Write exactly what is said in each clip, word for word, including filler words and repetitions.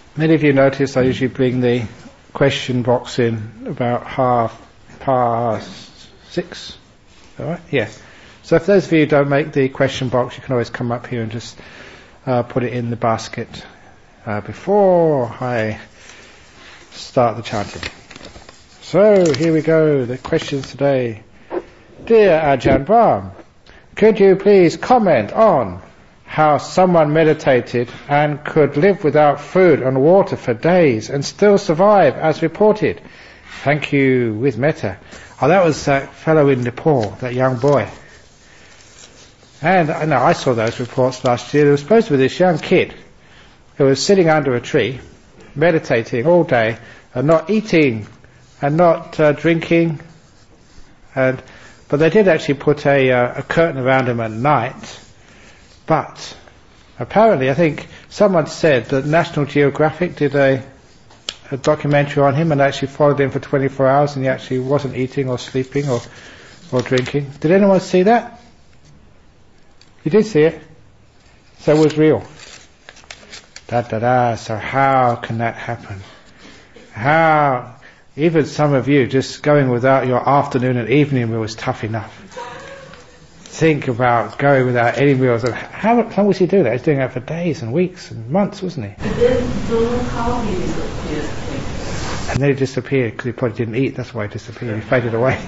Many of you notice I usually bring the question box in about half past six. All right? Yeah. So if those of you who don't make the question box, you can always come up here and just uh, put it in the basket uh, before I start the chanting. So here we go, the questions today. Dear Ajahn Brahm, could you please comment on how someone meditated and could live without food and water for days and still survive as reported? Thank you, with metta. Oh, that was that fellow in Nepal, that young boy. And I know I saw those reports last year. There was supposed to be this young kid who was sitting under a tree, meditating all day and not eating and not uh, drinking. And but they did actually put a, uh, a curtain around him at night. But apparently, I think someone said that National Geographic did a, a documentary on him and actually followed him for twenty-four hours, and he actually wasn't eating or sleeping or, or drinking. Did anyone see that? You did see it? So it was real. Da da da. So how can that happen? How, even some of you, just going without your afternoon and evening meal is tough enough. Think about going without any meals. And how, how was he doing that? He was doing that for days and weeks and months, wasn't he? But then don't how he disappeared. And then he disappeared because he probably didn't eat. That's why he disappeared. He faded away.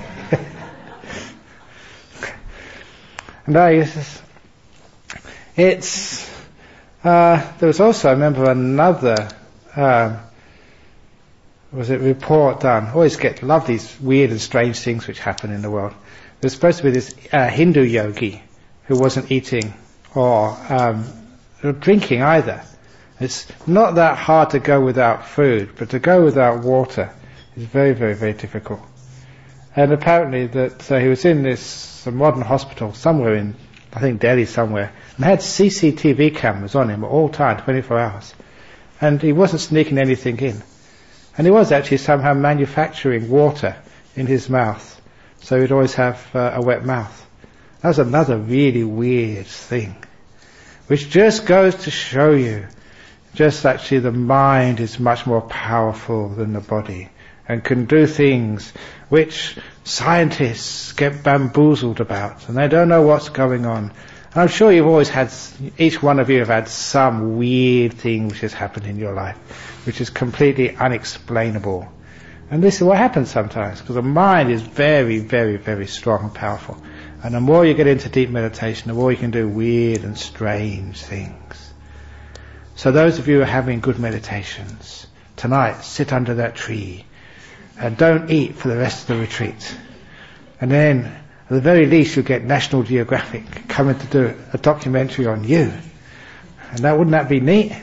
No, it's, it's uh, there was also, I remember, another um, was it report done. I always get love these weird and strange things which happen in the world. There's supposed to be this uh, Hindu yogi who wasn't eating or um, drinking either. It's not that hard to go without food, but to go without water is very, very, very difficult. And apparently that uh, he was in this uh, modern hospital somewhere in, I think, Delhi somewhere, and had C C T V cameras on him at all time, twenty-four hours. And he wasn't sneaking anything in. And he was actually somehow manufacturing water in his mouth. So he'd always have uh, a wet mouth. That was another really weird thing, which just goes to show you, just actually the mind is much more powerful than the body, and can do things which scientists get bamboozled about, and they don't know what's going on. And I'm sure you've always had, each one of you have had some weird thing which has happened in your life, which is completely unexplainable. And this is what happens sometimes, because the mind is very, very, very strong and powerful. And the more you get into deep meditation, the more you can do weird and strange things. So those of you who are having good meditations, tonight sit under that tree and don't eat for the rest of the retreat. And then, at the very least, you'll get National Geographic coming to do a documentary on you. And that, wouldn't that be neat?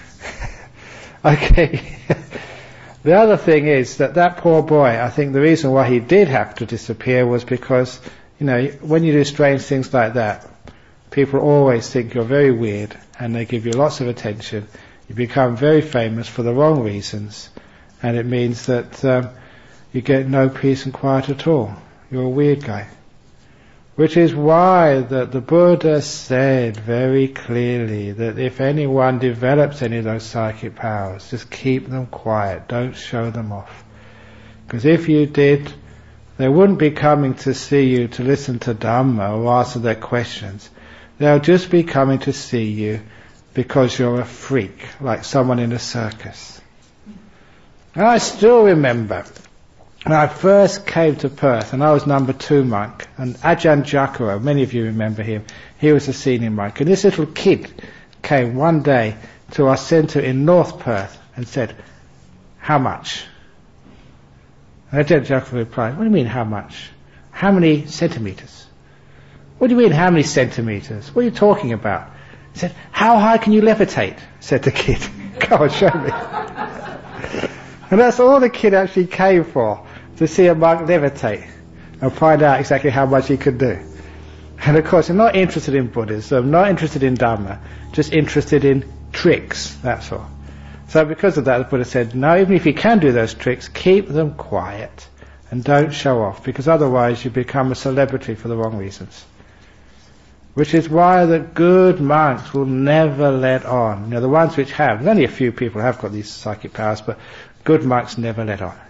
Okay. The other thing is that that poor boy, I think the reason why he did have to disappear was because, you know, when you do strange things like that, people always think you're very weird and they give you lots of attention. You become very famous for the wrong reasons, and it means that um, you get no peace and quiet at all. You're a weird guy. Which is why that the Buddha said very clearly that if anyone develops any of those psychic powers, just keep them quiet, don't show them off. Because if you did, they wouldn't be coming to see you to listen to Dhamma or answer their questions. They'll just be coming to see you because you're a freak, like someone in a circus. And I still remember when I first came to Perth, and I was number two monk, and Ajahn Jakaro, many of you remember him, he was a senior monk, and this little kid came one day to our centre in North Perth and said, "How much?" And Ajahn Jakaro replied, "What do you mean, how much? How many centimetres?" "What do you mean, how many centimetres? What are you talking about?" He said, "How high can you levitate?" said the kid. "Come on, show me." And that's all the kid actually came for, to see a monk levitate and find out exactly how much he could do. And of course, I'm not interested in Buddhism, not interested in Dhamma, just interested in tricks, that's all. So because of that, the Buddha said, no, even if you can do those tricks, keep them quiet and don't show off, because otherwise you become a celebrity for the wrong reasons. which is why the good monks will never let on. You know, the ones which have, there's only a few people who have got these psychic powers, but good monks never let on.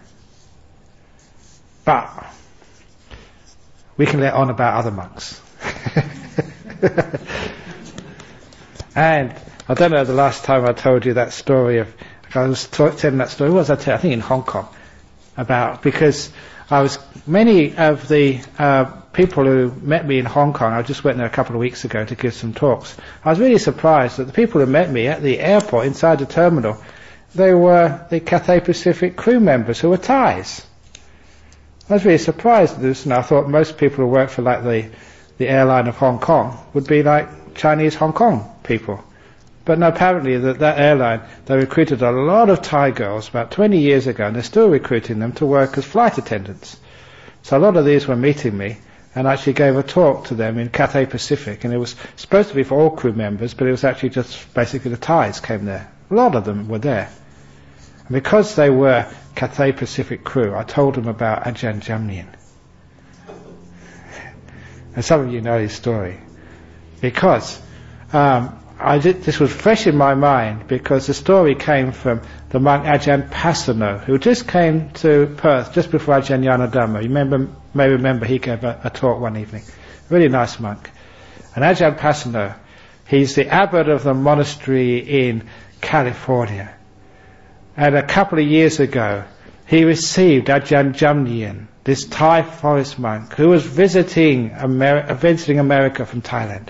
But we can let on about other monks. And I don't know the last time I told you that story of, I was t- telling that story, what was I telling? I think in Hong Kong, about, because I was, many of the uh, people who met me in Hong Kong, I just went there a couple of weeks ago to give some talks. I was really surprised that the people who met me at the airport inside the terminal, they were the Cathay Pacific crew members who were Thais. I was really surprised at this, and I thought most people who work for like the, the airline of Hong Kong would be like Chinese Hong Kong people. But no, apparently that, that airline, they recruited a lot of Thai girls about twenty years ago, and they're still recruiting them to work as flight attendants. So a lot of these were meeting me, and I actually gave a talk to them in Cathay Pacific, and it was supposed to be for all crew members, but it was actually just basically the Thais came there. A lot of them were there. And because they were Cathay Pacific crew, I told them about Ajahn Jamnian. And some of you know his story. Because um, I did, this was fresh in my mind, because the story came from the monk Ajahn Pasano, who just came to Perth just before Ajahn Yanadhamma. You remember, may remember he gave a, a talk one evening. Really nice monk. And Ajahn Pasano, he's the abbot of the monastery in California. And a couple of years ago, he received Ajahn Jamnian, this Thai forest monk, who was visiting, Ameri- visiting America from Thailand.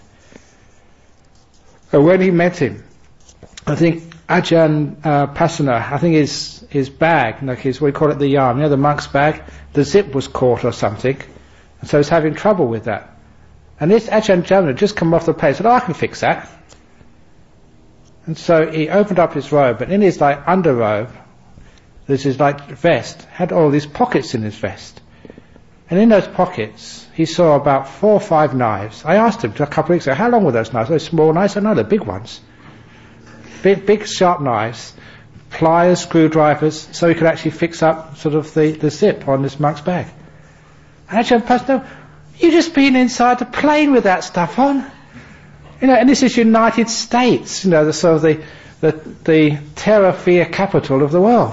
And when he met him, I think Ajahn uh, Pasana, I think his his bag, like his, we call it the yarn, you know, the monk's bag, the zip was caught or something, and so he's having trouble with that. And this Ajahn Jamnian had just come off the plane, said, "Oh, I can fix that." And so he opened up his robe, and in his like underrobe, there's his like vest, had all these pockets in his vest. And in those pockets, he saw about four or five knives. I asked him a couple of weeks ago, how long were those knives? Those small knives? I know they're big ones. Big, big sharp knives, pliers, screwdrivers, so he could actually fix up sort of the, the zip on this monk's bag. And Ajahn Pasano, you've just been inside the plane with that stuff on. You know, and this is United States, you know, the sort of the, the, the terror fear capital of the world.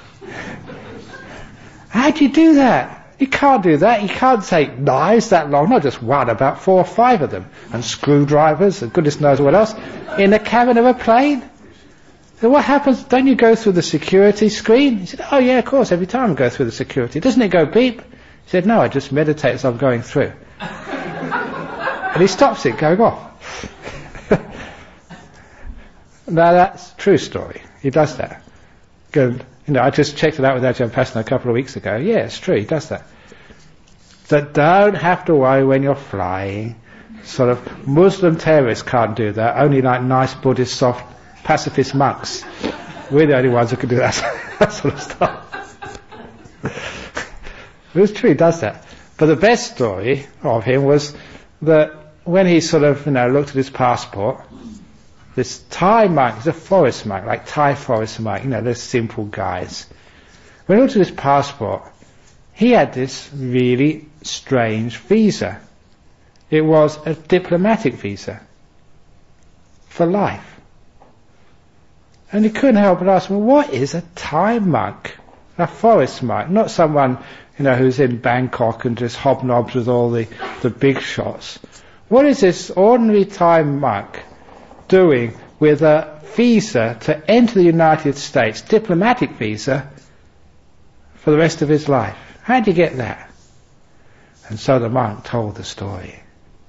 How'd you do that? You can't do that. You can't take knives that long, not just one, about four or five of them, and screwdrivers, and goodness knows what else, in the cabin of a plane. So what happens? Don't you go through the security screen? He said, "Oh yeah, of course, every time I go through the security. Doesn't it go beep?" He said, "No, I just meditate as I'm going through." And he stops it going off. Now that's a true story. He does that. Good. You know, I just checked it out with Ajahn Pasana a couple of weeks ago. Yeah, it's true, he does that. So don't have to worry when you're flying. Sort of Muslim terrorists can't do that. Only like nice Buddhist, soft, pacifist monks. We're the only ones who can do that, that sort of stuff. It's true, he does that. But the best story of him was that when he sort of, you know, looked at his passport, this Thai monk, he's a forest monk, like Thai forest monk, you know, they're simple guys. When he looked at his passport, he had this really strange visa. It was a diplomatic visa for life. And he couldn't help but ask, well, what is a Thai monk? A forest monk, not someone, you know, who's in Bangkok and just hobnobs with all the, the big shots. What is this ordinary Thai monk doing with a visa to enter the United States, diplomatic visa, for the rest of his life? How did you get that? And so the monk told the story.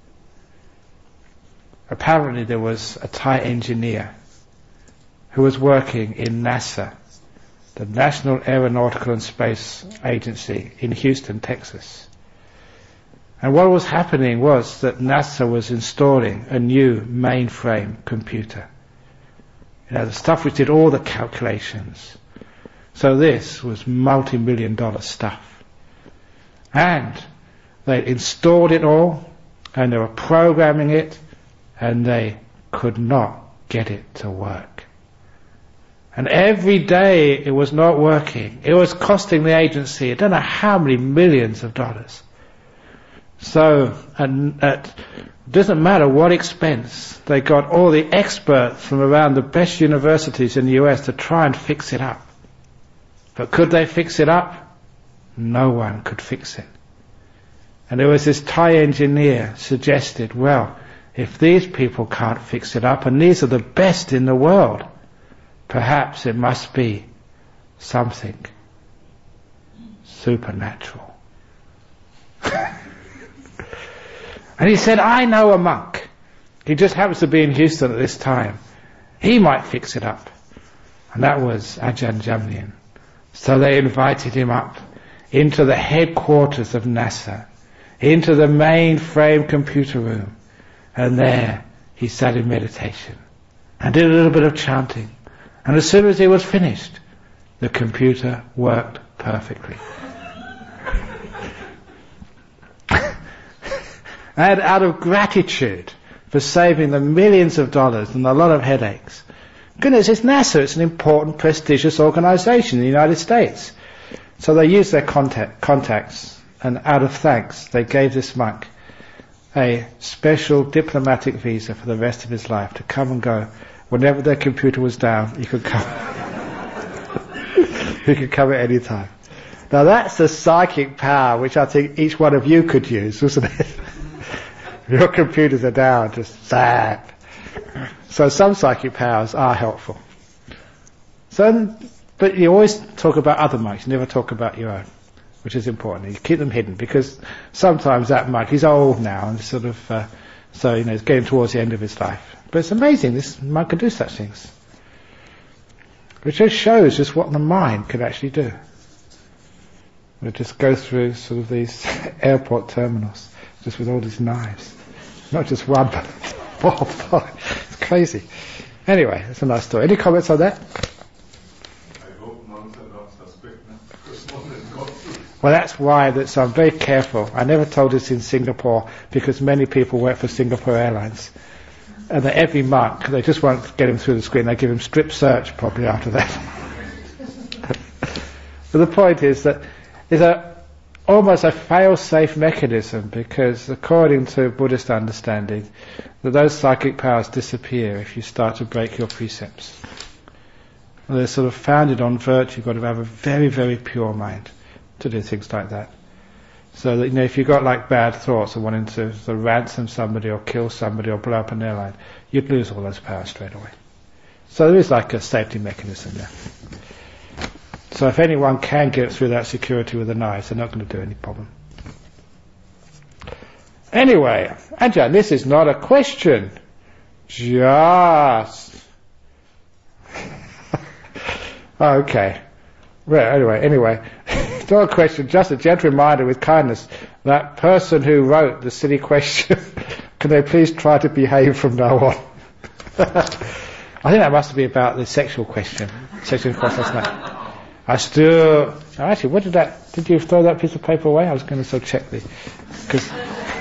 Apparently there was a Thai engineer who was working in NASA, the National Aeronautical and Space Agency in Houston, Texas. And what was happening was that NASA was installing a new mainframe computer. You know, the stuff which did all the calculations. So this was multi-million dollar stuff. And they installed it all, and they were programming it, and they could not get it to work. And every day it was not working. It was costing the agency, I don't know how many millions of dollars. So, and at, doesn't matter what expense, they got all the experts from around the best universities in the U S to try and fix it up. But could they fix it up? No one could fix it. And there was this Thai engineer suggested, well, if these people can't fix it up, and these are the best in the world, perhaps it must be something supernatural. And he said, I know a monk. He just happens to be in Houston at this time. He might fix it up. And that was Ajahn Jamnian. So they invited him up into the headquarters of NASA, into the mainframe computer room. And there he sat in meditation and did a little bit of chanting. And as soon as he was finished, the computer worked perfectly. And out of gratitude for saving them millions of dollars and a lot of headaches. Goodness, it's NASA, it's an important, prestigious organization in the United States. So they used their contact, contacts, and out of thanks, they gave this monk a special diplomatic visa for the rest of his life to come and go. Whenever their computer was down, he could come. He could come at any time. Now that's the psychic power which I think each one of you could use, wasn't it? Your computers are down, just zap. So some psychic powers are helpful. So, but you always talk about other monks, you never talk about your own, which is important. You keep them hidden, because sometimes that monk, he's old now, and sort of, uh, so, you know, he's getting towards the end of his life. But it's amazing, this monk can do such things. Which just shows just what the mind can actually do. We'll just go through sort of these airport terminals, just with all these knives. Not just one, but four or five. It's crazy. Anyway, it's a nice story. Any comments on that? I hope monks are not suspect now, because one has got through. Well, that's why that, so I'm very careful. I never told this in Singapore, because many people work for Singapore Airlines. And that every monk, they just won't get him through the screen, they give him strip search probably after that. But the point is that it's a almost a fail-safe mechanism, because according to Buddhist understanding, that those psychic powers disappear if you start to break your precepts. And they're sort of founded on virtue. You've got to have a very, very pure mind to do things like that. So that, you know, if you've got like bad thoughts of wanting to sort of ransom somebody or kill somebody or blow up an airline, you'd lose all those powers straight away. So there is like a safety mechanism there. So if anyone can get through that security with a knife, they're not going to do any problem. Anyway, Ajahn, this is not a question. Just... okay. Well, anyway, anyway. It's not a question, just a gentle reminder with kindness. That person who wrote the silly question, can they please try to behave from now on? I think that must be about the sexual question. Sexual question last night. I still... Oh, actually, what did that... Did you throw that piece of paper away? I was going to sort of check the... Cause,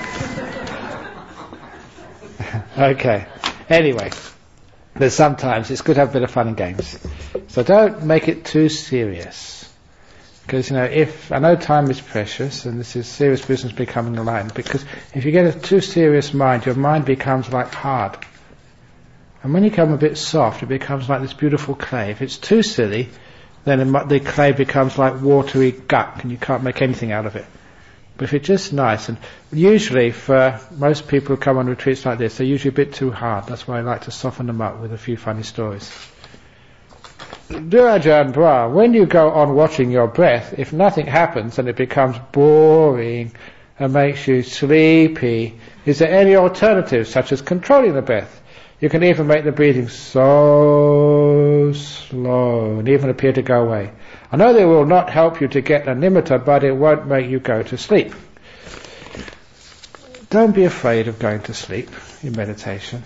okay. Anyway. But sometimes it's good to have a bit of fun and games. So don't make it too serious. Because, you know, if... I know time is precious, and this is serious business becoming aligned, because if you get a too serious mind, your mind becomes like hard. And when you become a bit soft, it becomes like this beautiful clay. If it's too silly, then the clay becomes like watery gunk and you can't make anything out of it. But if it's just nice, and usually for most people who come on retreats like this, they're usually a bit too hard. That's why I like to soften them up with a few funny stories. Ajahn Brahm, when you go on watching your breath, if nothing happens and it becomes boring and makes you sleepy, is there any alternative, such as controlling the breath? You can even make the breathing so slow and even appear to go away. I know they will not help you to get a nimitta, but it won't make you go to sleep. Don't be afraid of going to sleep in meditation,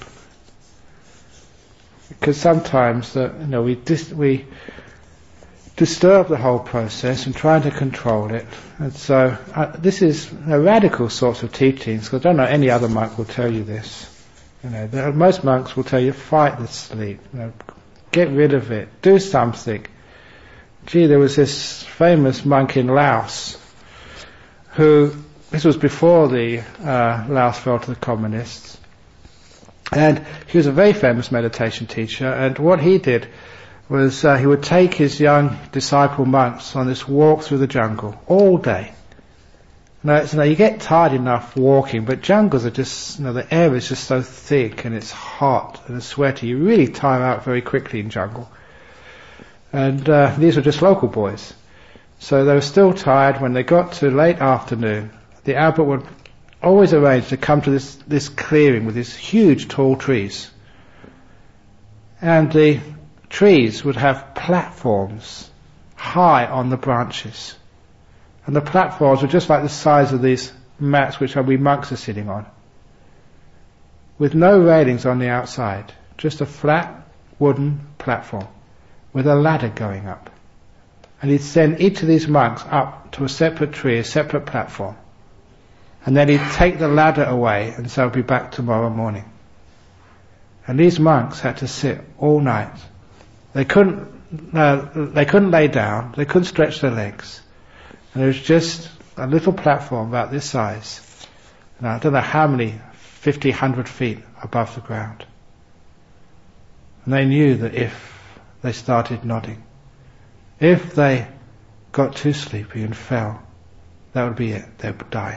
because sometimes uh, you know we dis- we disturb the whole process and trying to control it. And so uh, this is a radical sorts of teachings, because I don't know any other monk will tell you this. You know, there, most monks will tell you, fight the sleep, you know, get rid of it, do something. Gee, there was this famous monk in Laos who this was before the uh, Laos fell to the communists. And he was a very famous meditation teacher, and what he did was uh, he would take his young disciple monks on this walk through the jungle all day. Now, it's, you know, you get tired enough walking, but jungles are just, you know, the air is just so thick and it's hot and it's sweaty. You really tire out very quickly in jungle. And uh, these were just local boys. So they were still tired. When they got to late afternoon, the abbot would always arrange to come to this, this clearing with these huge tall trees. And the trees would have platforms high on the branches. And the platforms were just like the size of these mats which we monks are sitting on, with no railings on the outside, just a flat wooden platform with a ladder going up. And he'd send each of these monks up to a separate tree, a separate platform. And then he'd take the ladder away and so be back tomorrow morning. And these monks had to sit all night. They couldn't, uh, they couldn't lay down, they couldn't stretch their legs. And there was just a little platform about this size. Now, I don't know how many, fifty, one hundred feet above the ground. And they knew that if they started nodding, if they got too sleepy and fell, that would be it. They would die.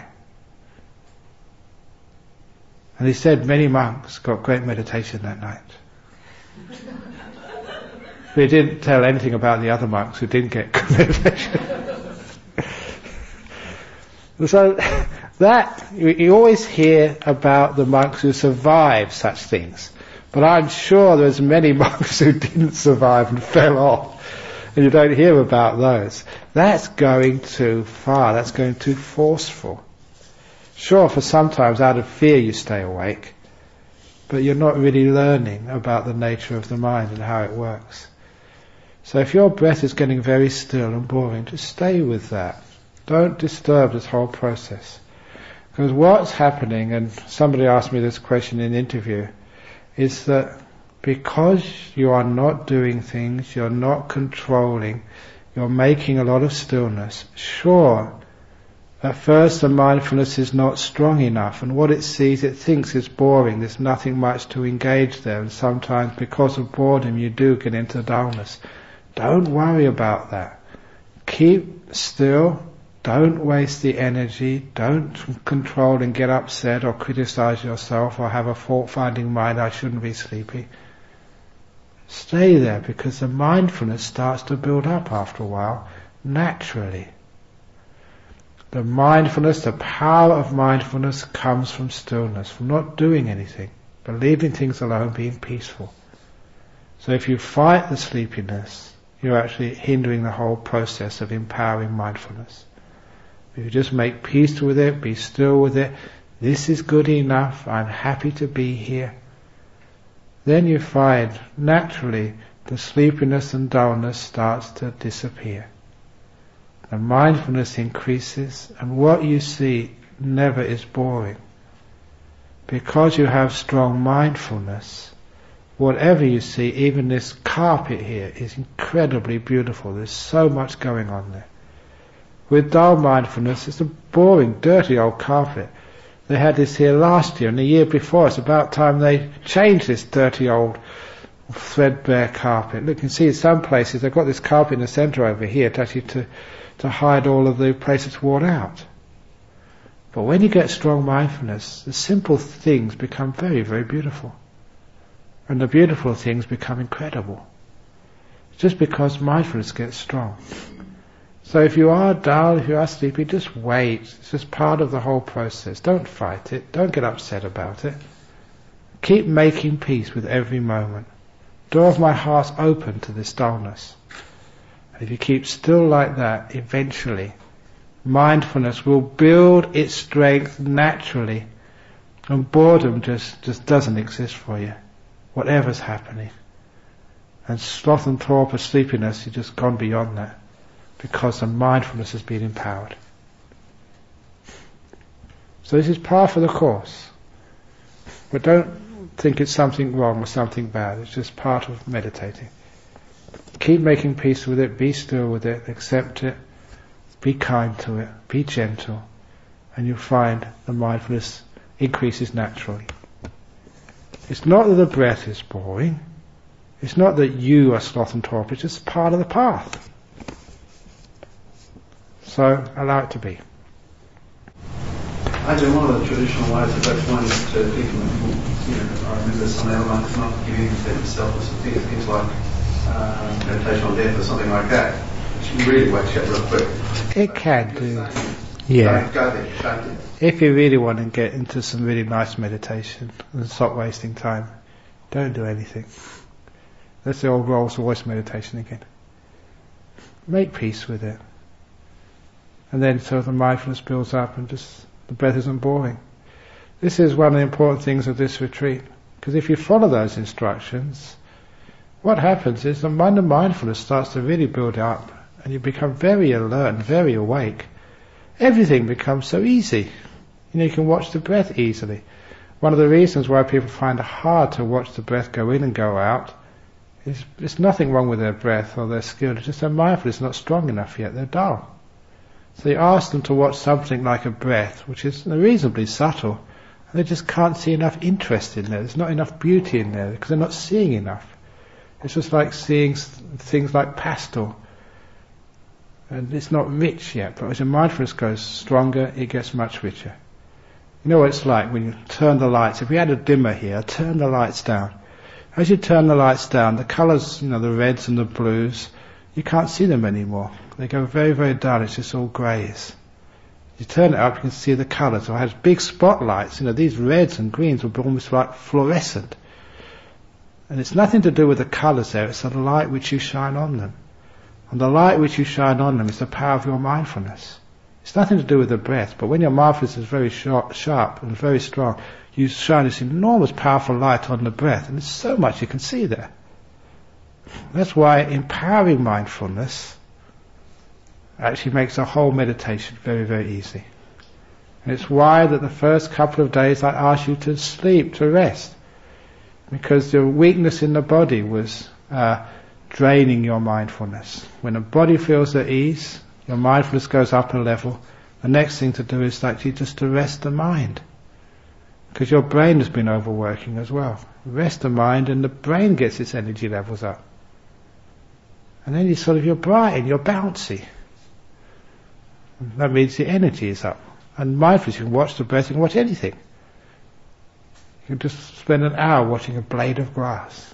And he said many monks got great meditation that night. But he didn't tell anything about the other monks who didn't get good meditation. So that, you always hear about the monks who survive such things. But I'm sure there's many monks who didn't survive and fell off. And you don't hear about those. That's going too far. That's going too forceful. Sure, for sometimes out of fear you stay awake. But you're not really learning about the nature of the mind and how it works. So if your breath is getting very still and boring, just stay with that. Don't disturb this whole process. Because what's happening, and somebody asked me this question in an interview, is that because you are not doing things, you're not controlling, you're making a lot of stillness, sure, at first the mindfulness is not strong enough, and what it sees, it thinks it's boring, there's nothing much to engage there, and sometimes because of boredom you do get into dullness. Don't worry about that. Keep still. Don't waste the energy. Don't control and get upset or criticize yourself or have a fault-finding mind, I shouldn't be sleepy. Stay there, because the mindfulness starts to build up after a while, naturally. The mindfulness, the power of mindfulness comes from stillness, from not doing anything, but leaving things alone, being peaceful. So if you fight the sleepiness, you're actually hindering the whole process of empowering mindfulness. If you just make peace with it, be still with it, this is good enough, I'm happy to be here, then you find naturally the sleepiness and dullness starts to disappear. The mindfulness increases, and what you see never is boring. Because you have strong mindfulness, whatever you see, even this carpet here, is incredibly beautiful. There's so much going on there. With dull mindfulness, it's a boring, dirty old carpet. They had this here last year and the year before. It's about time they changed this dirty old threadbare carpet. Look, you can see in some places they've got this carpet in the centre over here to actually to, to hide all of the places worn out. But when you get strong mindfulness, the simple things become very, very beautiful. And the beautiful things become incredible. Just because mindfulness gets strong. So if you are dull, if you are sleepy, just wait. It's just part of the whole process. Don't fight it. Don't get upset about it. Keep making peace with every moment. Door of my heart's open to this dullness. And if you keep still like that, eventually, mindfulness will build its strength naturally. And boredom just, just doesn't exist for you. Whatever's happening. And sloth and torpor, sleepiness, you've just gone beyond that. Because the mindfulness has been empowered. So this is part of the course. But don't think it's something wrong or something bad. It's just part of meditating. Keep making peace with it, be still with it, accept it, be kind to it, be gentle, and you'll find the mindfulness increases naturally. It's not that the breath is boring. It's not that you are sloth and torpor. It's just part of the path. So allow it to be. I do one of the traditional ways of explaining it to people. You know, I remember some elements not giving themselves as things, things like uh, meditation on death or something like that, which really wakes you up real quick. It can do. Yeah. Don't go there, don't do. If you really want to get into some really nice meditation and stop wasting time, don't do anything. That's the old Rolls Royce meditation again. Make peace with it. And then so the mindfulness builds up and just the breath isn't boring. This is one of the important things of this retreat. Because if you follow those instructions, what happens is the mind of mindfulness starts to really build up and you become very alert and very awake. Everything becomes so easy. You know, you can watch the breath easily. One of the reasons why people find it hard to watch the breath go in and go out is there's nothing wrong with their breath or their skill. It's just their mindfulness is not strong enough yet. They're dull. So you ask them to watch something like a breath, which is reasonably subtle, and they just can't see enough interest in there. There's not enough beauty in there because they're not seeing enough. It's just like seeing things like pastel. And it's not rich yet, but as your mindfulness goes stronger, it gets much richer. You know what it's like when you turn the lights. If we had a dimmer here, turn the lights down. As you turn the lights down, the colours, you know, the reds and the blues, you can't see them anymore. They go very, very dull. It's just all greys. You turn it up, you can see the colours. So I had big spotlights. You know, these reds and greens will be almost like fluorescent. And it's nothing to do with the colours there. It's the light which you shine on them. And the light which you shine on them is the power of your mindfulness. It's nothing to do with the breath, but when your mindfulness is very sharp, sharp and very strong, you shine this enormous powerful light on the breath, and there's so much you can see there. That's why empowering mindfulness actually makes the whole meditation very, very easy. And it's why that the first couple of days I asked you to sleep, to rest, because the weakness in the body was uh, draining your mindfulness. When the body feels at ease, your mindfulness goes up a level. The next thing to do is actually just to rest the mind, because your brain has been overworking as well. Rest the mind and the brain gets its energy levels up. And then you sort of, you're bright and you're bouncy. And that means the energy is up. And mindfulness, you can watch the breath, you can watch anything. You can just spend an hour watching a blade of grass.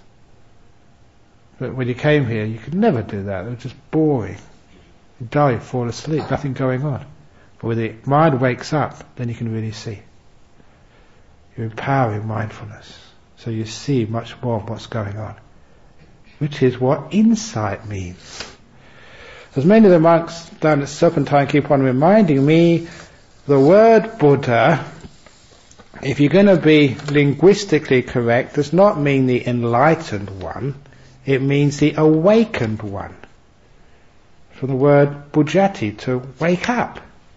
But when you came here, you could never do that. It was just boring. You die, you fall asleep, nothing going on. But when the mind wakes up, then you can really see. You're empowering mindfulness. So you see much more of what's going on. Which is what insight means. As many of the monks down at Serpentine keep on reminding me, the word Buddha, if you're going to be linguistically correct, does not mean the enlightened one. It means the awakened one. From the word bujati, to wake up.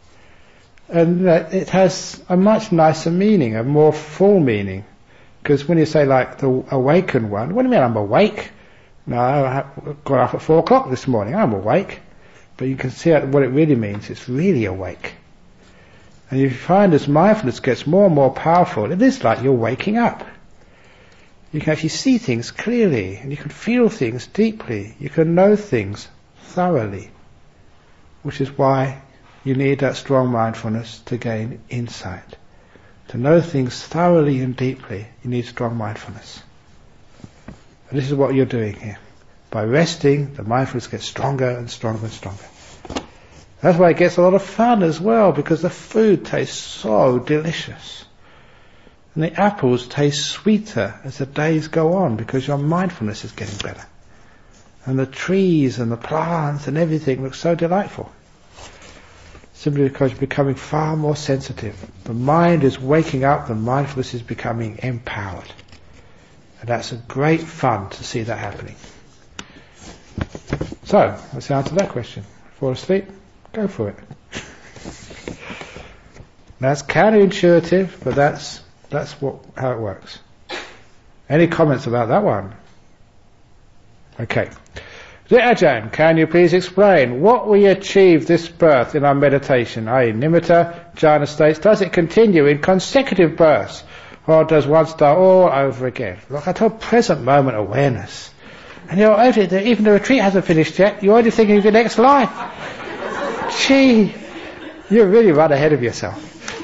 And uh, it has a much nicer meaning, a more full meaning. Because when you say like the awakened one, what do you mean I'm awake? No, I got up at four o'clock this morning, I'm awake. But you can see what it really means, it's really awake. And you find as mindfulness gets more and more powerful, it is like you're waking up. You can actually see things clearly, and you can feel things deeply, you can know things thoroughly. Which is why you need that strong mindfulness to gain insight. To know things thoroughly and deeply, you need strong mindfulness. And this is what you're doing here. By resting, the mindfulness gets stronger and stronger and stronger. That's why it gets a lot of fun as well, because the food tastes so delicious. And the apples taste sweeter as the days go on, because your mindfulness is getting better. And the trees and the plants and everything look so delightful. Simply because you're becoming far more sensitive. The mind is waking up, the mindfulness is becoming empowered. And that's a great fun to see that happening. So, let's answer that question. Fall asleep? Go for it. That's counterintuitive, but that's that's what how it works. Any comments about that one? Okay. Ajahn, can you please explain what we achieve this birth in our meditation, that is nimitta, jhana states? Does it continue in consecutive births, or does one start all over again? Look, I told present moment awareness. And you're even the retreat hasn't finished yet, you're already thinking of your next life. Gee, you really run ahead of yourself.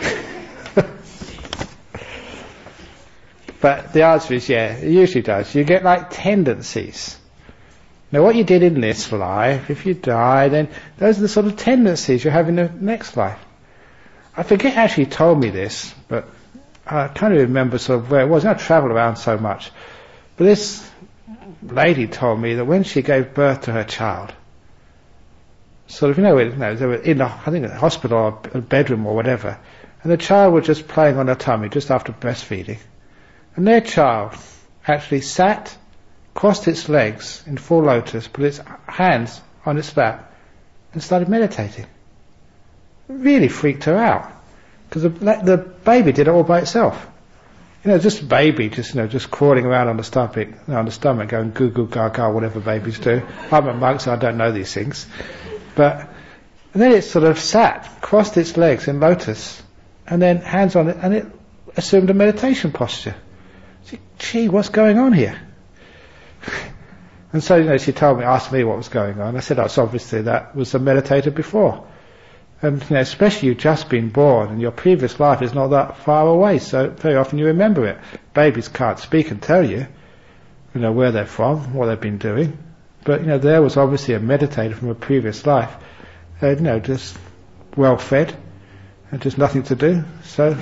But the answer is yeah, it usually does. You get like tendencies. Now what you did in this life, if you die, then those are the sort of tendencies you have in the next life. I forget how she told me this, but I can't even remember sort of where it was. I travel around so much. But this lady told me that when she gave birth to her child, sort of, you know, you know they were in, a, I think, a hospital or a bedroom or whatever, and the child was just playing on her tummy just after breastfeeding. And their child actually sat, crossed its legs in full lotus, put its hands on its lap, and started meditating. It really freaked her out, because the, the baby did it all by itself. You know, just a baby, just you know, just crawling around on the stomach, you know, on the stomach, going goo goo gaga, whatever babies do. I'm a monk, so I don't know these things. But and then it sort of sat, crossed its legs in lotus, and then hands on it, and it assumed a meditation posture. So, gee, what's going on here? And so, you know, she told me, asked me what was going on. I said, oh, so obviously that was a meditator before. And, you know, especially you've just been born and your previous life is not that far away, so very often you remember it. Babies can't speak and tell you, you know, where they're from, what they've been doing. But, you know, there was obviously a meditator from a previous life, uh, you know, just well fed and just nothing to do. So,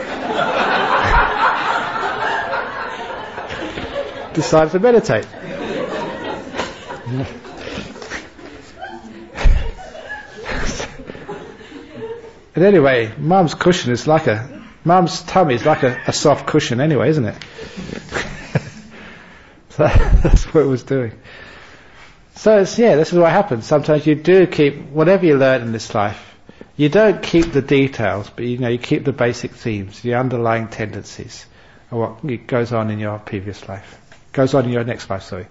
decided to meditate. But anyway, Mum's cushion is like a, Mum's tummy is like a, a soft cushion anyway, isn't it? So that's what it was doing. So it's, yeah, this is what happens. Sometimes you do keep, whatever you learn in this life, you don't keep the details, but you know, you keep the basic themes, the underlying tendencies of what goes on in your previous life. Goes on in your next life, sorry.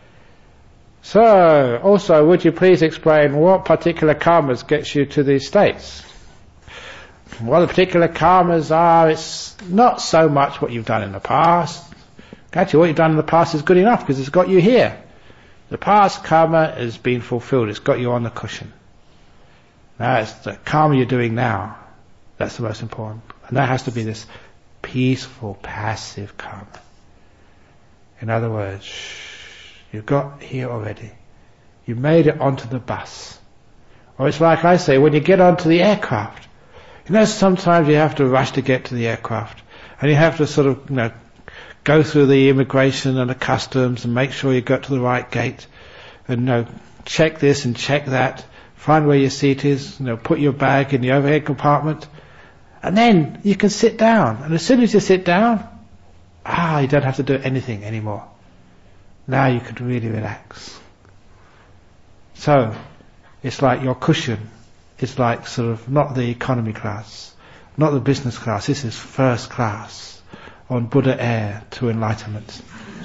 So, also, would you please explain what particular karmas gets you to these states? What the particular karmas are, it's not so much what you've done in the past. Actually, what you've done in the past is good enough because it's got you here. The past karma has been fulfilled. It's got you on the cushion. Now it's the karma you're doing now. That's the most important. And that has to be this peaceful, passive karma. In other words, you've got here already. You made it onto the bus. Or it's like I say, when you get onto the aircraft, you know, sometimes you have to rush to get to the aircraft. And you have to sort of, you know, go through the immigration and the customs and make sure you got to the right gate. And, you know, check this and check that. Find where your seat is. You know, put your bag in the overhead compartment. And then you can sit down. And as soon as you sit down, ah, you don't have to do anything anymore. Now you can really relax. So, it's like your cushion. It's like sort of not the economy class, not the business class. This is first class on Buddha Air to enlightenment.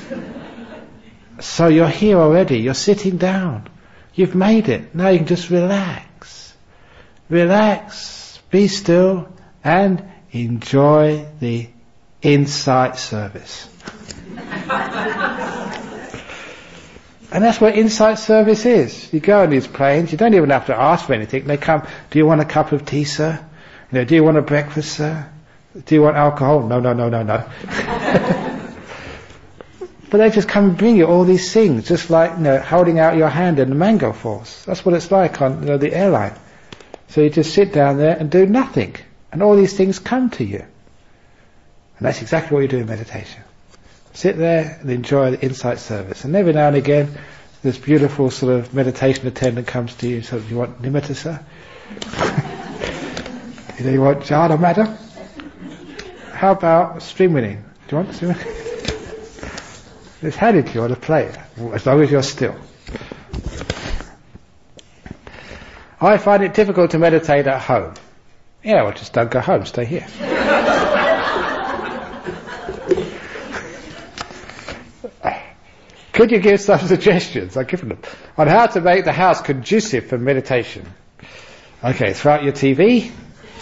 So you're here already. You're sitting down. You've made it. Now you can just relax. Relax, be still, and enjoy the insight service. And that's what insight service is. You go on these planes, you don't even have to ask for anything. They come, do you want a cup of tea, sir? You know, do you want a breakfast, sir? Do you want alcohol? No, no, no, no, no. But they just come and bring you all these things, just like, you know, holding out your hand in the mango falls. That's what it's like on, you know, the airline. So you just sit down there and do nothing. And all these things come to you. And that's exactly what you do in meditation. Sit there and enjoy the insight service. And every now and again, this beautiful sort of meditation attendant comes to you. So, you want nimitta, sir? you know, you want jhana, madam? How about stream winning? Do you want stream winning? It's handed to you on a plate, as long as you're still. I find it difficult to meditate at home. Yeah, well, just don't go home, stay here. Could you give some suggestions? I've given them on how to make the house conducive for meditation. Okay, throw out your T V.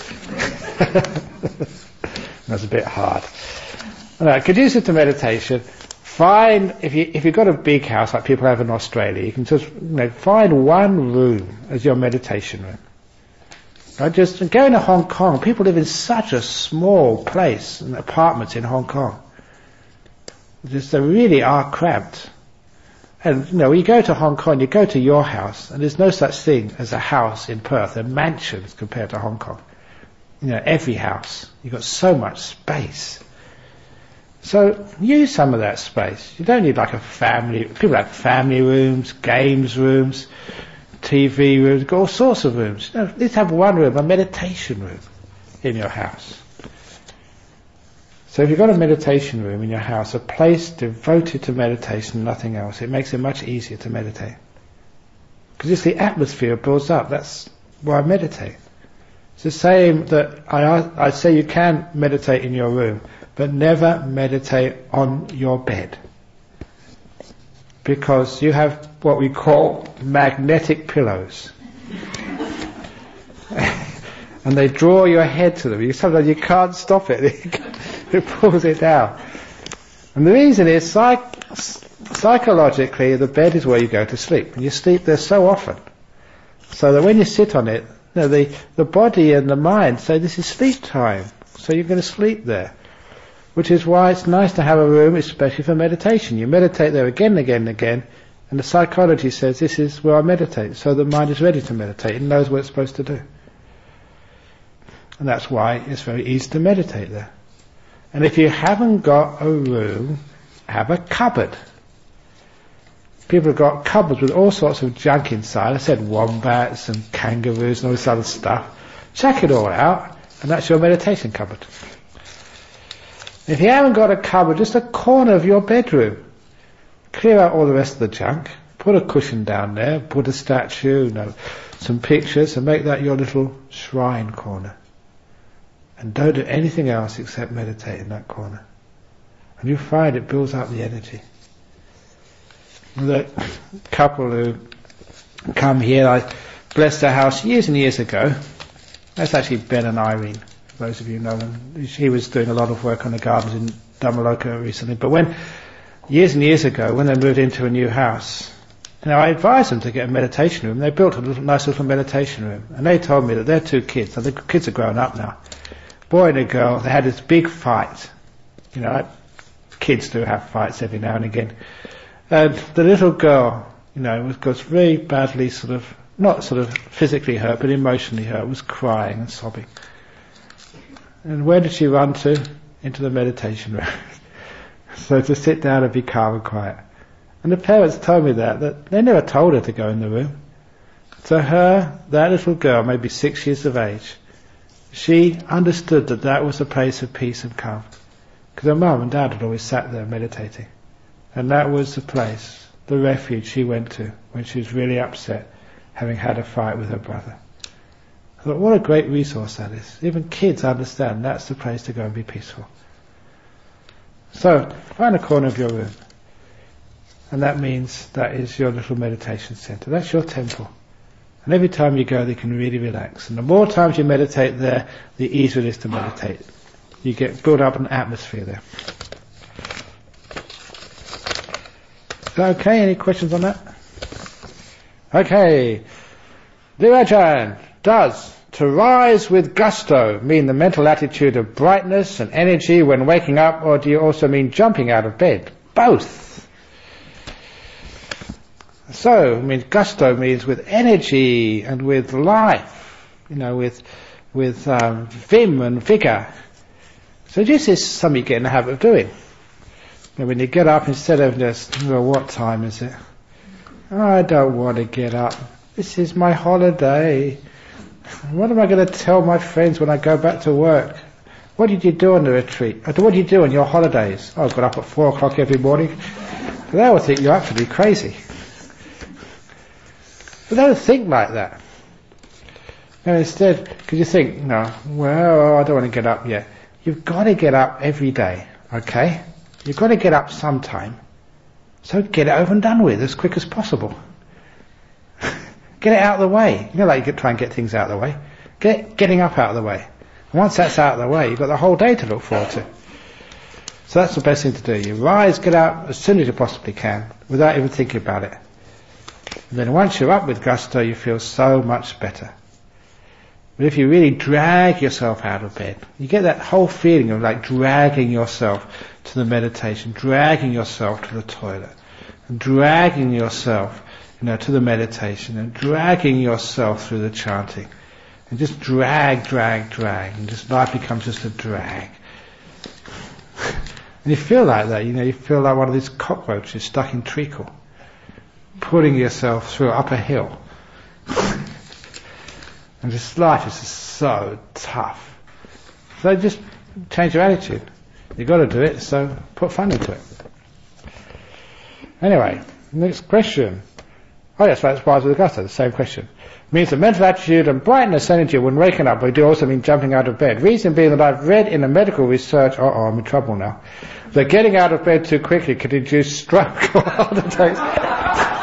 That's a bit hard. Right, conducive to meditation. Find, if you if you've got a big house like people have in Australia, you can just you know, find one room as your meditation room. Right, just going to Hong Kong, people live in such a small place, in apartments in Hong Kong. Just they really are cramped. And you know, when you go to Hong Kong, you go to your house, and there's no such thing as a house in Perth. They're mansions compared to Hong Kong. You know, every house, you've got so much space. So use some of that space. You don't need like a family. People have family rooms, games rooms, T V rooms, got all sorts of rooms. You know, let's have one room, a meditation room in your house. So if you've got a meditation room in your house, a place devoted to meditation, nothing else, it makes it much easier to meditate. Because it's the atmosphere builds up. That's why I meditate. It's the same that I, I say you can meditate in your room, but never meditate on your bed. Because you have what we call magnetic pillows. And they draw your head to them. You, sometimes you can't stop it. It pulls it down. And the reason is, psych- psychologically, the bed is where you go to sleep. And you sleep there so often. So that when you sit on it, you know, the, the body and the mind say this is sleep time. So you're going to sleep there. Which is why it's nice to have a room especially for meditation. You meditate there again and again and again, and the psychology says this is where I meditate, so the mind is ready to meditate and knows what it's supposed to do. And that's why it's very easy to meditate there. And if you haven't got a room, have a cupboard. People have got cupboards with all sorts of junk inside. I said wombats and kangaroos and all this other stuff. Chuck it all out, and that's your meditation cupboard. If you haven't got a cupboard, just a corner of your bedroom. Clear out all the rest of the junk. Put a cushion down there, put a statue, you know, some pictures, and make that your little shrine corner. And don't do anything else except meditate in that corner. And you'll find it builds up the energy. The couple who come here, I blessed their house years and years ago. That's actually Ben and Irene. Those of you know them. He was doing a lot of work on the gardens in Dhammaloka recently. But when, years and years ago, when they moved into a new house, you know, I advised them to get a meditation room. They built a little, nice little meditation room. And they told me that their two kids, so the kids are grown up now, boy and a girl, they had this big fight. You know, kids do have fights every now and again. And the little girl, you know, was, was very badly sort of, not sort of physically hurt, but emotionally hurt, was crying and sobbing. And where did she run to? Into the meditation room. So to sit down and be calm and quiet. And the parents told me that, that they never told her to go in the room. To her, that little girl, maybe six years of age, she understood that that was a place of peace and calm. Because her mum and dad had always sat there meditating. And that was the place, the refuge she went to when she was really upset, having had a fight with her brother. I thought, what a great resource that is. Even kids understand that's the place to go and be peaceful. So, find a corner of your room. And that means that is your little meditation center. That's your temple. And every time you go, they can really relax. And the more times you meditate there, the easier it is to meditate. You get build up an atmosphere there. Is that okay? Any questions on that? Okay. Dear Ajahn, does to rise with gusto mean the mental attitude of brightness and energy when waking up, or do you also mean jumping out of bed? Both. So, I mean, gusto means with energy and with life, you know, with with um, vim and vigour. So this is something you get in the habit of doing. You know, when you get up, instead of just, well, what time is it? Oh, I don't want to get up. This is my holiday. What am I going to tell my friends when I go back to work? What did you do on the retreat? What do you do on your holidays? Oh, I got up at four o'clock every morning. They will think you're absolutely crazy. But they don't think like that. And instead, because you think, no, well, I don't want to get up yet. You've got to get up every day, okay? You've got to get up sometime. So get it over and done with as quick as possible. Get it out of the way. You know, like you try and get things out of the way. Get getting up out of the way. And once that's out of the way, you've got the whole day to look forward to. So that's the best thing to do. You rise, get out as soon as you possibly can, without even thinking about it. And then once you're up with gusto, you feel so much better. But if you really drag yourself out of bed, you get that whole feeling of like dragging yourself to the meditation, dragging yourself to the toilet, and dragging yourself, you know, to the meditation, and dragging yourself through the chanting. And just drag, drag, drag, and just life becomes just a drag. And you feel like that, you know, you feel like one of these cockroaches stuck in treacle, putting yourself through up a hill. And this life is just so tough. So just change your attitude. You've got to do it, so put fun into it. Anyway, next question. Oh yes, that's Rise with Gusto, the same question. It means the mental attitude and brightness energy when waking up, but do also mean jumping out of bed. Reason being that I've read in the medical research, uh-oh, I'm in trouble now, that getting out of bed too quickly can induce stroke or heart attacks.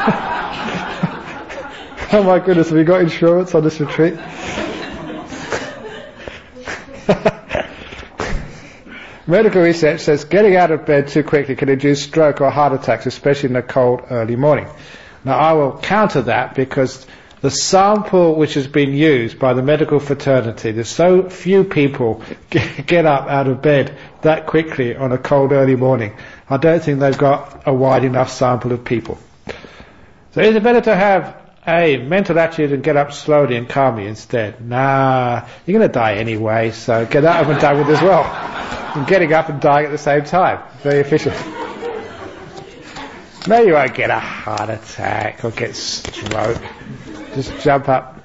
Oh my goodness, have we got insurance on this retreat? Medical research says getting out of bed too quickly can induce stroke or heart attacks, especially in the cold early morning. Now I will counter that because the sample which has been used by the medical fraternity, there's so few people get up out of bed that quickly on a cold early morning. I don't think they've got a wide enough sample of people. So is it better to have a mental attitude and get up slowly and calmly instead? Nah, you're going to die anyway, so get up and die with as well. And getting up and dying at the same time. Very efficient. No, you won't get a heart attack or get stroke. Just jump up.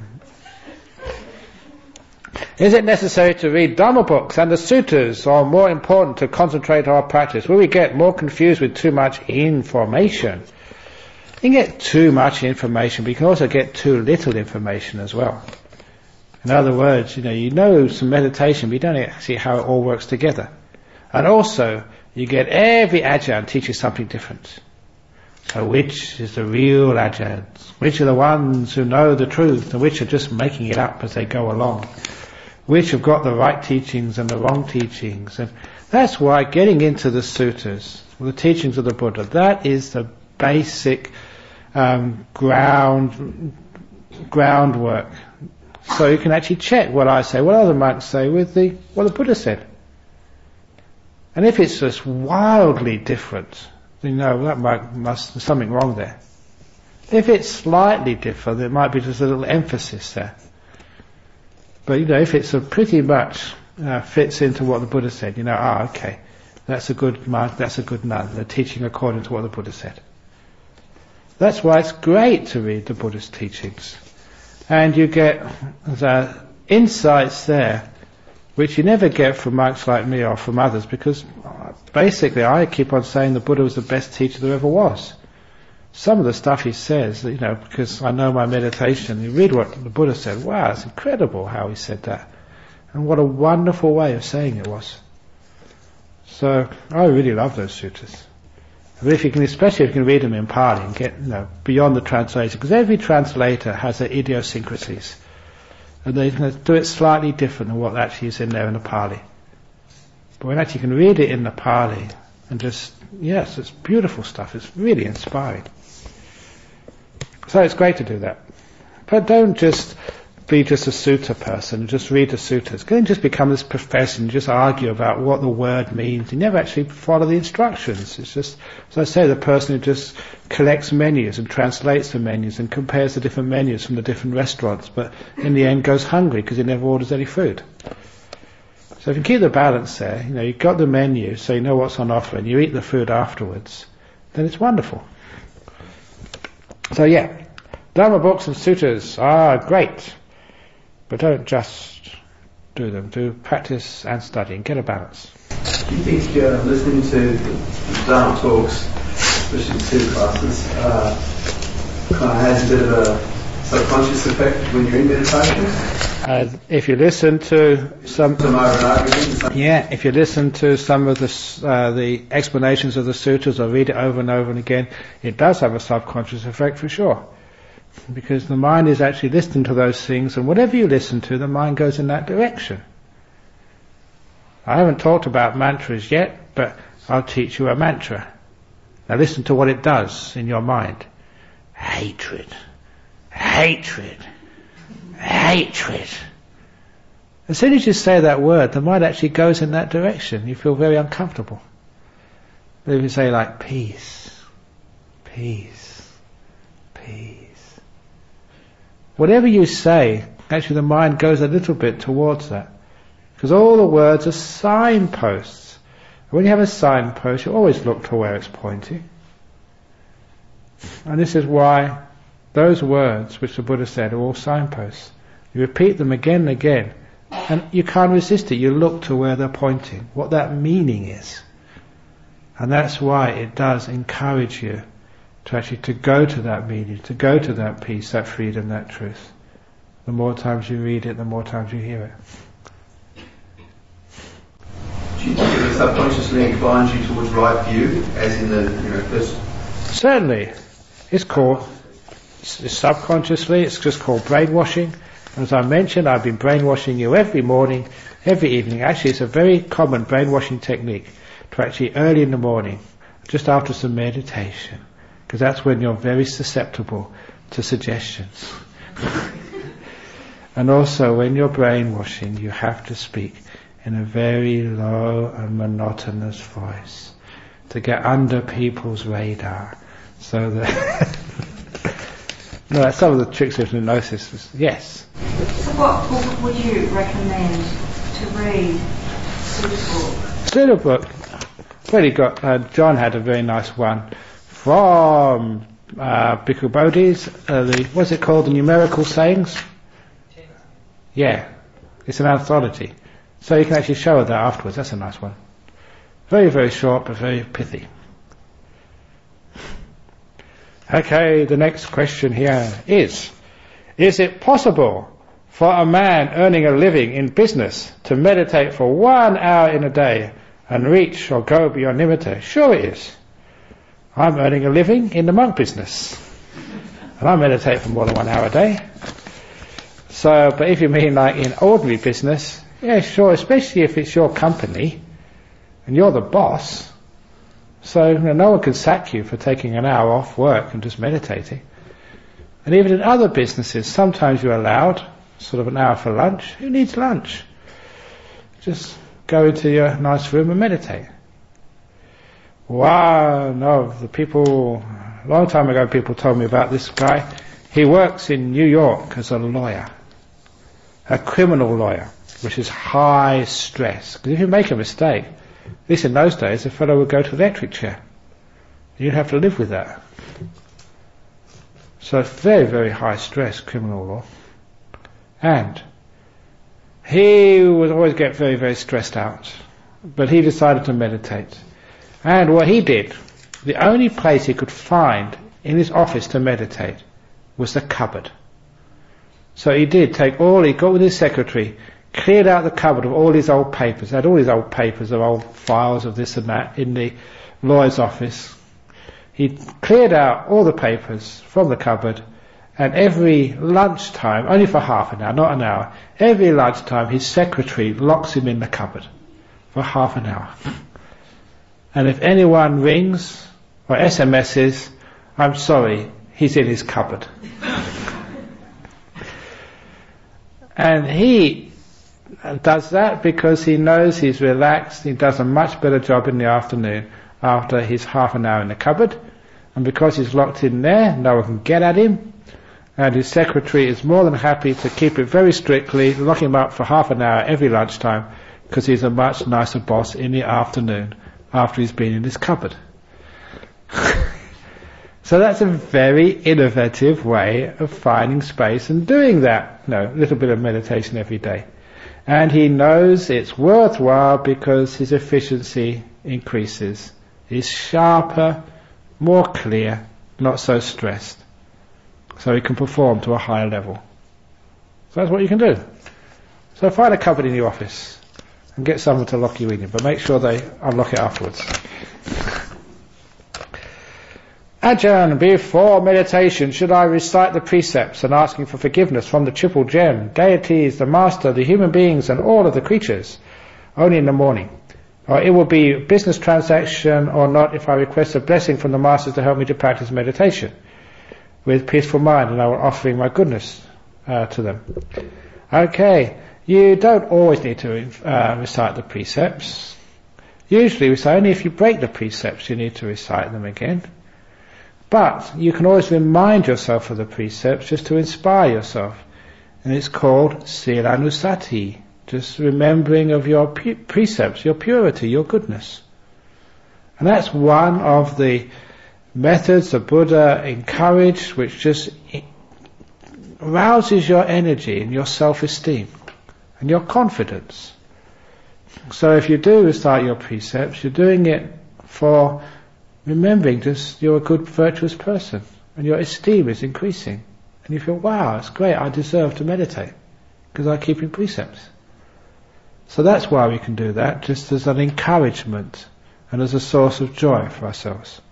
Is it necessary to read Dharma books and the sutras, or more important to concentrate our practice? Will we get more confused with too much information? You can get too much information, but you can also get too little information as well. In other words, you know, you know some meditation, but you don't actually see how it all works together. And also, you get every Ajahn teaches something different. So which is the real Ajahns? Which are the ones who know the truth, and which are just making it up as they go along? Which have got the right teachings and the wrong teachings? And that's why getting into the sutras, the teachings of the Buddha, that is the basic um, ground groundwork. So you can actually check what I say, what other monks say with the what the Buddha said. And if it's just wildly different, then you know that might, must there's something wrong there. If it's slightly different, there might be just a little emphasis there. But you know, if it's a pretty much uh, fits into what the Buddha said, you know, ah, okay, that's a good monk, that's a good nun. They're teaching according to what the Buddha said. That's why it's great to read the Buddha's teachings. And you get the insights there which you never get from monks like me or from others, because basically I keep on saying the Buddha was the best teacher there ever was. Some of the stuff he says, you know, because I know my meditation, you read what the Buddha said, wow, it's incredible how he said that. And what a wonderful way of saying it was. So I really love those sutras. But if you can, especially if you can read them in Pali and get, you know, beyond the translation, because every translator has their idiosyncrasies, and they do it slightly different than what actually is in there in the Pali. But when actually you can read it in the Pali and just, yes, it's beautiful stuff. It's really inspiring. So it's great to do that. But don't just be just a sutta person, just read the sutras. Don't just become this professor and just argue about what the word means. You never actually follow the instructions. It's just, as I say, the person who just collects menus and translates the menus and compares the different menus from the different restaurants, but in the end goes hungry because he never orders any food. So if you keep the balance there, you know, you've got the menu, so you know what's on offer, and you eat the food afterwards, then it's wonderful. So yeah, Dharma books and sutras are great. But don't just do them. Do practice and study and get a balance. Do you think uh, listening to the Dharma talks, especially the two classes, uh, kind of has a bit of a subconscious effect when you're in meditation? Uh, if you listen to some, Some over and over again? yeah, if you listen to some of the uh, the explanations of the sutras or read it over and over and again, it does have a subconscious effect for sure. Because the mind is actually listening to those things, and whatever you listen to, the mind goes in that direction. I haven't talked about mantras yet, but I'll teach you a mantra. Now listen to what it does in your mind. Hatred. Hatred. Hatred. As soon as you say that word, the mind actually goes in that direction. You feel very uncomfortable. But if you say like peace, peace, peace. Whatever you say, actually the mind goes a little bit towards that. Because all the words are signposts. When you have a signpost, you always look to where it's pointing. And this is why those words which the Buddha said are all signposts. You repeat them again and again, and you can't resist it. You look to where they're pointing, what that meaning is. And that's why it does encourage you to actually to go to that meaning, to go to that peace, that freedom, that truth. The more times you read it, the more times you hear it. Do you think it subconsciously inclines you towards right view, as in the, you know, first? Certainly. It's called, it's subconsciously, it's just called brainwashing. And as I mentioned, I've been brainwashing you every morning, every evening. Actually, it's a very common brainwashing technique to actually early in the morning, just after some meditation, because that's when you're very susceptible to suggestions. And also, when you're brainwashing, you have to speak in a very low and monotonous voice to get under people's radar. So that no, that's some of the tricks of hypnosis. Yes. So what book would you recommend to read? Suitable? Suitable book. Really got. Uh, John had a very nice one from uh, Bhikkhu Bodhi's. Uh, the what's it called? The numerical sayings. Yeah, it's an anthology. So you can actually show her that afterwards. That's a nice one. Very, very short, but very pithy. Okay, the next question here is, is it possible for a man earning a living in business to meditate for one hour in a day and reach or go beyond nimitta? Sure it is. I'm earning a living in the monk business, and I meditate for more than one hour a day. So, but if you mean like in ordinary business, yeah, sure, especially if it's your company and you're the boss. So you know, no one can sack you for taking an hour off work and just meditating. And even in other businesses, sometimes you're allowed sort of an hour for lunch. Who needs lunch? Just go into your nice room and meditate. Wow, no, the people, a long time ago people told me about this guy. He works in New York as a lawyer, a criminal lawyer, which is high stress. Because if you make a mistake, at least in those days, the fellow would go to the electric chair. You'd have to live with that. So it's very, very high stress, criminal law. And he would always get very, very stressed out. But he decided to meditate. And what he did, the only place he could find in his office to meditate was the cupboard. So he did take all, he got with his secretary, cleared out the cupboard of all his old papers, had all his old papers of old files of this and that in the lawyer's office. He cleared out all the papers from the cupboard, and every lunchtime, only for half an hour, not an hour, every lunchtime his secretary locks him in the cupboard for half an hour. And if anyone rings or S M Ses, I'm sorry, he's in his cupboard. And he does that because he knows he's relaxed, he does a much better job in the afternoon after his half an hour in the cupboard, and because he's locked in there, no one can get at him, and his secretary is more than happy to keep it very strictly, lock him up for half an hour every lunchtime, because he's a much nicer boss in the afternoon after he's been in his cupboard. So that's a very innovative way of finding space and doing that, you know, a little bit of meditation every day. And he knows it's worthwhile because his efficiency increases. He's sharper, more clear, not so stressed. so he can perform to a higher level. So that's what you can do. So find a cupboard in your office and get someone to lock you in, but make sure they unlock it afterwards. Ajahn, before meditation, should I recite the precepts and asking for forgiveness from the triple gem, deities, the master, the human beings, and all of the creatures, only in the morning? Or it will be a business transaction or not if I request a blessing from the masters to help me to practice meditation with peaceful mind, and I will offering my goodness uh, to them. Okay, you don't always need to uh, recite the precepts. Usually we say only if you break the precepts you need to recite them again. But you can always remind yourself of the precepts just to inspire yourself. And it's called Silanusati, just remembering of your pu- precepts, your purity, your goodness. And that's one of the methods the Buddha encouraged, which just arouses your energy and your self-esteem and your confidence. So if you do recite your precepts, you're doing it for remembering just you're a good, virtuous person, and your esteem is increasing. And you feel, wow, it's great, I deserve to meditate, because I keep in precepts. So that's why we can do that, just as an encouragement, and as a source of joy for ourselves.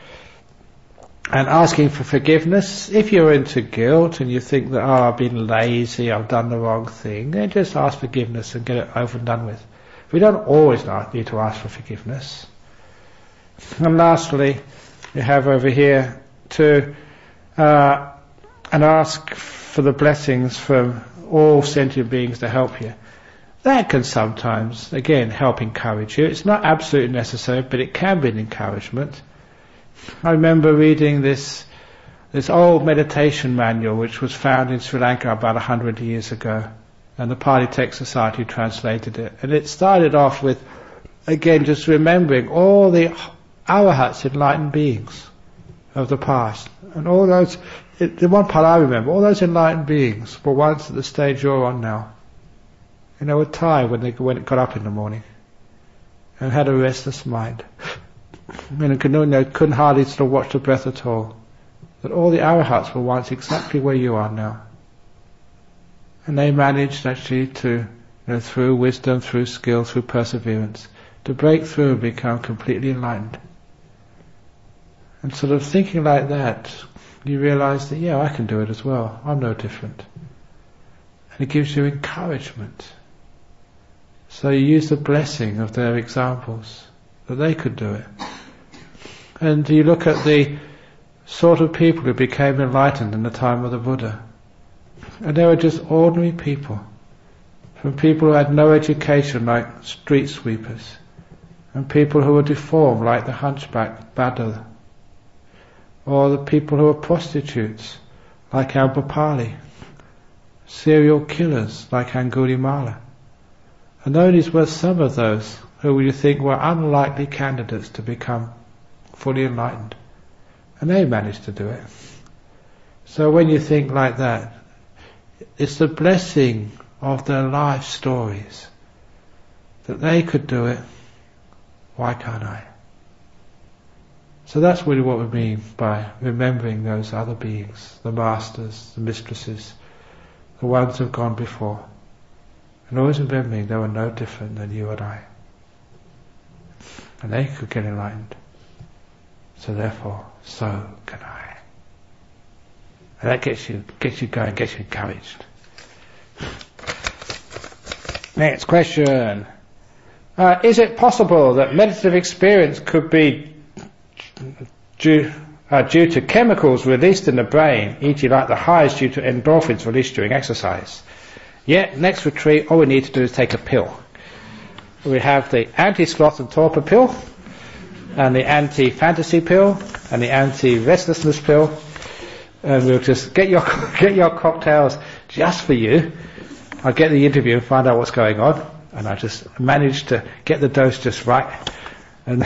And asking for forgiveness, if you're into guilt, and you think that, oh, I've been lazy, I've done the wrong thing, then just ask forgiveness and get it over and done with. We don't always need to ask for forgiveness. And lastly, you have over here to uh, and ask for the blessings from all sentient beings to help you. That can sometimes, again, help encourage you. It's not absolutely necessary, but it can be an encouragement. I remember reading this this old meditation manual, which was found in Sri Lanka about a hundred years ago, and the Pali Text Society translated it. And it started off with, again, just remembering all the arahats, enlightened beings of the past, and all those, it, the one part I remember, all those enlightened beings were once at the stage you're on now. You know, were tired when they when it got up in the morning, and had a restless mind. I mean, you know, couldn't hardly sort of watch the breath at all. That all the arahats were once exactly where you are now, and they managed actually to, you know, through wisdom, through skill, through perseverance, to break through and become completely enlightened. And sort of thinking like that, you realize that, yeah, I can do it as well. I'm no different. And it gives you encouragement. So you use the blessing of their examples, that they could do it. And you look at the sort of people who became enlightened in the time of the Buddha. And they were just ordinary people. From people who had no education, like street sweepers. And people who were deformed, like the hunchback Bada. Or the people who were prostitutes, like Ambapali. Serial killers, like Angulimala. And those were some of those who you think were unlikely candidates to become fully enlightened. And they managed to do it. So when you think like that, it's the blessing of their life stories that they could do it. Why can't I? So that's really what we mean by remembering those other beings, the masters, the mistresses, the ones who have gone before. And always remembering they were no different than you and I. And they could get enlightened. So therefore, so can I. And that gets you, gets you going, gets you encouraged. Next question. Uh, is it possible that meditative experience could be due, uh, due to chemicals released in the brain, for example like the highs due to endorphins released during exercise? Yeah, next retreat, all we need to do is take a pill. We have the anti-sloth and torpor pill, and the anti-fantasy pill, and the anti-restlessness pill, and we'll just get your get your cocktails just for you. I'll get the interview and find out what's going on, and I just managed to get the dose just right. And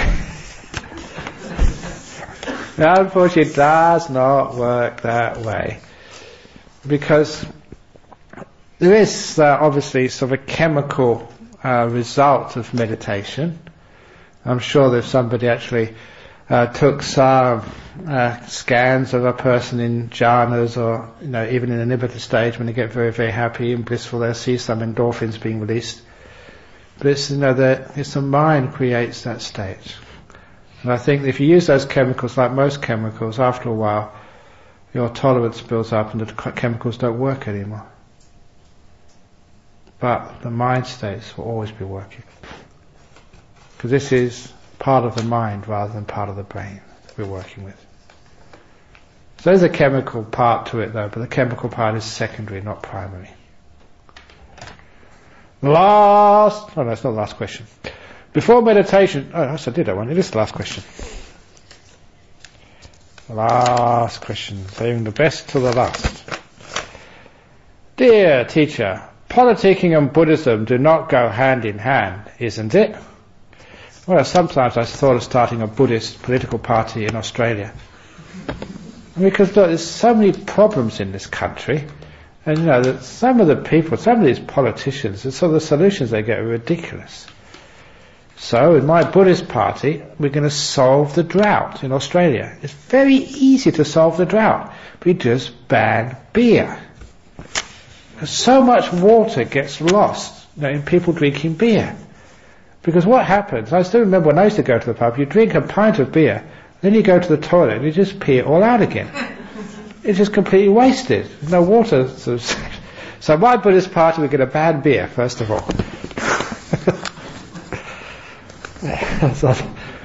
unfortunately, it does not work that way, because there is uh, obviously sort of a chemical uh, result of meditation. I'm sure there's somebody actually uh, took some uh, scans of a person in jhanas, or you know, even in a nibbita stage, when they get very, very happy and blissful, they'll see some endorphins being released. But it's, you know, the, it's the mind creates that state. And I think if you use those chemicals, like most chemicals, after a while, your tolerance builds up and the chemicals don't work anymore. But the mind states will always be working. Because this is part of the mind rather than part of the brain that we're working with. So there's a chemical part to it though, but the chemical part is secondary, not primary. Last, oh no, it's not the last question. Before meditation, oh yes I did that one, it is the last question. Last question, saving the best to the last. Dear teacher, politicking and Buddhism do not go hand in hand, isn't it? Well, sometimes I thought of starting a Buddhist political party in Australia. Because look, there's so many problems in this country, and you know, that some of the people, some of these politicians, and some of the solutions they get are ridiculous. So, in my Buddhist party, we're going to solve the drought in Australia. It's very easy to solve the drought. We just ban beer. Because so much water gets lost, you know, in people drinking beer. Because what happens, I still remember when I used to go to the pub, you drink a pint of beer, then you go to the toilet and you just pee it all out again. It's just completely wasted. No water. So my Buddhist party, we're going to ban beer, first of all. For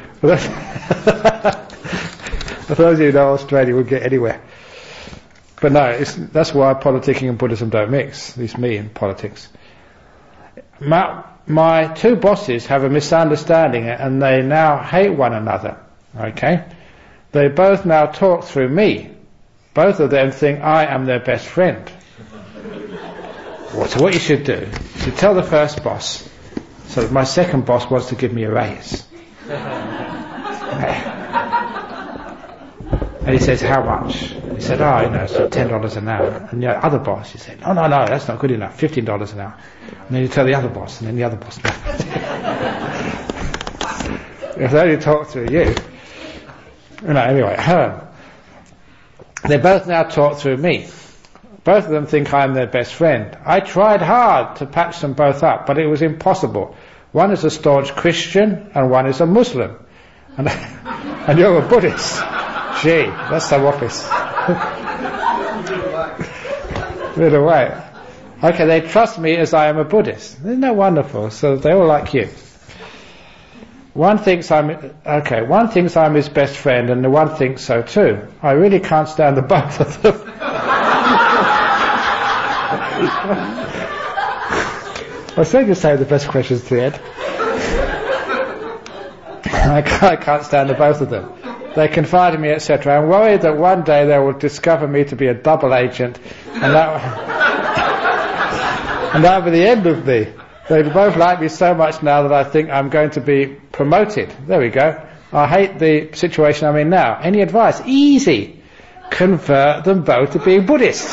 those of you who know Australia, we'll get anywhere. But no, it's, that's why politicking and Buddhism don't mix, at least me in politics. My, my two bosses have a misunderstanding and they now hate one another. Okay? They both now talk through me. Both of them think I am their best friend. So what you should do, you should tell the first boss, so that my second boss wants to give me a raise. And he says, how much? He said, oh, you know, it's ten dollars an hour. And the other boss, he said, no, no, no, that's not good enough, fifteen dollars an hour. And then you tell the other boss, and then the other boss. If they only talk through you. You know, anyway, they both now talk through me. Both of them think I'm their best friend. I tried hard to patch them both up, but it was impossible. One is a staunch Christian, and one is a Muslim. And, and you're a Buddhist. Gee, that's so obvious. Right away. Okay, they trust me as I am a Buddhist. Isn't that wonderful? So they all like you. One thinks I'm, okay, one thinks I'm his best friend and the one thinks so too. I really can't stand the both of them. I said you save the best questions to the end. I can't, I can't stand the both of them. They confide in me, et cetera. I'm worried that one day they will discover me to be a double agent, and that, and that will be the end of me. They both like me so much now that I think I'm going to be promoted. There we go. I hate the situation I'm in now. Any advice? Easy. Convert them both to being Buddhists.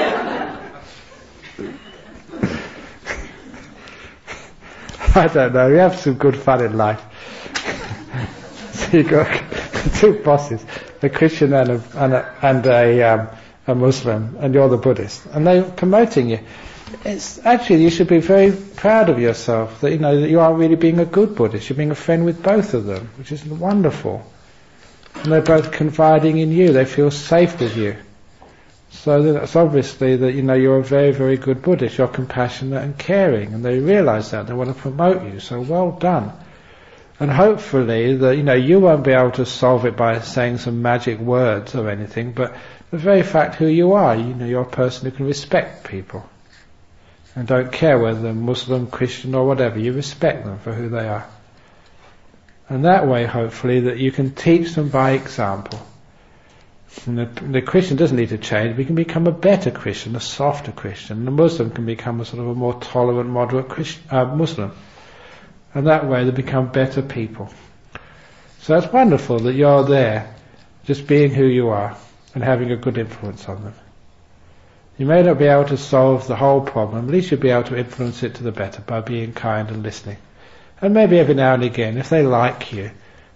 I don't know. We have some good fun in life. So you've got two bosses, a Christian and a, and a, and a, um, a Muslim, and you're the Buddhist, and they're promoting you. It's actually, you should be very proud of yourself that you know that you are really being a good Buddhist. You're being a friend with both of them, which is wonderful. And they're both confiding in you. They feel safe with you. So that's obviously that you know you're a very, very good Buddhist. You're compassionate and caring, and they realise that. They want to promote you. So well done. And hopefully that you know you won't be able to solve it by saying some magic words or anything, but the very fact who you are, you know, you're a person who can respect people. And don't care whether they're Muslim, Christian or whatever, you respect them for who they are. And that way, hopefully, that you can teach them by example. And the, the Christian doesn't need to change, we can become a better Christian, a softer Christian. And the Muslim can become a sort of a more tolerant, moderate Christian, uh, Muslim. And that way they become better people. So it's wonderful that you're there, just being who you are, and having a good influence on them. You may not be able to solve the whole problem, at least you'll be able to influence it to the better by being kind and listening. And maybe every now and again, if they like you,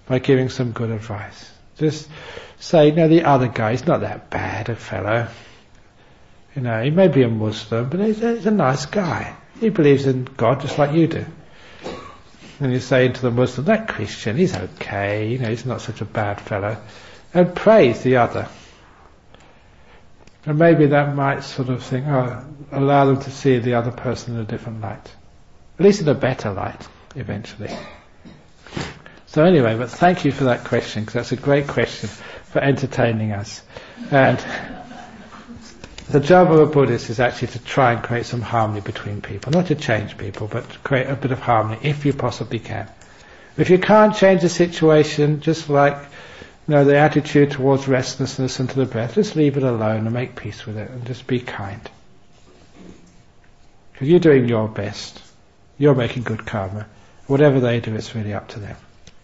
by giving some good advice. Just say, you know, the other guy, he's not that bad a fellow. You know, he may be a Muslim, but he's a, he's a nice guy. He believes in God just like you do. And you say to the Muslim, that Christian, he's okay, you know, he's not such a bad fellow. And praise the other. And maybe that might sort of think, oh, allow them to see the other person in a different light. At least in a better light, eventually. So anyway, but thank you for that question, because that's a great question for entertaining us. And the job of a Buddhist is actually to try and create some harmony between people. Not to change people, but to create a bit of harmony if you possibly can. If you can't change the situation, just like, you know, the attitude towards restlessness and to the breath, just leave it alone and make peace with it and just be kind. Because you're doing your best. You're making good karma. Whatever they do, it's really up to them.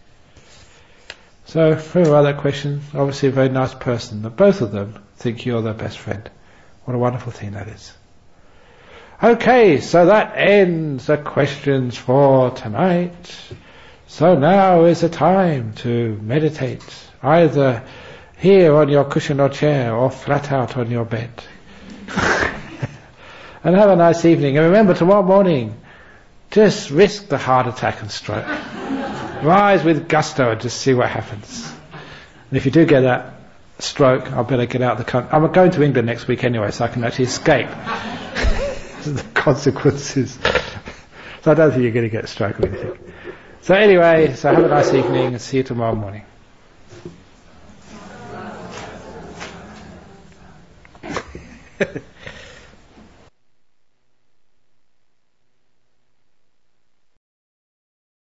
So, who are that question? Obviously a very nice person. But both of them think you're their best friend. What a wonderful thing that is. Okay, so that ends the questions for tonight. So now is the time to meditate, either here on your cushion or chair, or flat out on your bed. And have a nice evening. And remember, tomorrow morning, just risk the heart attack and stroke. Rise with gusto and just see what happens. And if you do get that stroke, I better get out of the country. I'm going to England next week anyway, so I can actually escape the consequences. So I don't think you're going to get a stroke or anything. So anyway, so have a nice evening and see you tomorrow morning.